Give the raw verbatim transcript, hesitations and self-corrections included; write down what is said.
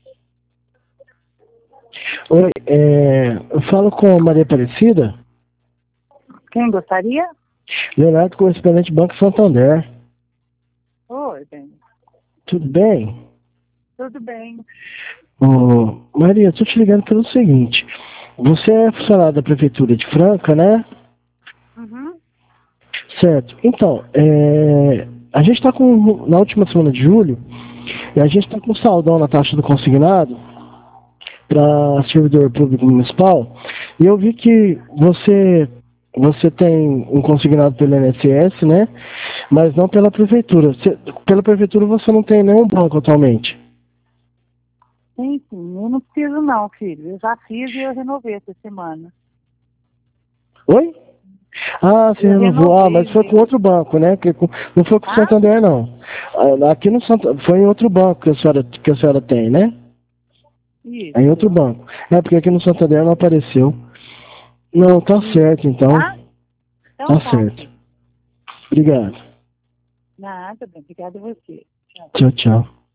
Oi, é, eu falo com a Maria Aparecida. Quem gostaria? Leonardo, correspondente Banco Santander. Oi, bem. Tudo bem? Tudo bem. Ô, Maria, estou te ligando pelo seguinte. Você é funcionária da Prefeitura de Franca, né? Uhum. Certo. Então, é, a gente está com, na última semana de julho, e a gente está com saldão na taxa do consignado para servidor público municipal, e eu vi que você, você tem um consignado pelo I N S S, né? Mas não pela prefeitura. Você- pela prefeitura você não tem nenhum banco atualmente. Sim, sim. Eu não preciso não, filho. Eu já fiz e eu renovei essa semana. Oi? Ah, você Eu renovou. Ah, mas renovei foi com meu. outro banco, né? Que com- não foi com o Ah, Santander, não. Ah, aqui no Santander, foi em outro banco que a senhora, que a senhora tem, né? É em outro isso. banco. É, porque aqui no Santander não apareceu. Não, tá Isso. certo, então. Tá? Então Tá tá, certo. filho. Obrigado. Nada, bem. Obrigada a você. Tchau. Tchau, tchau.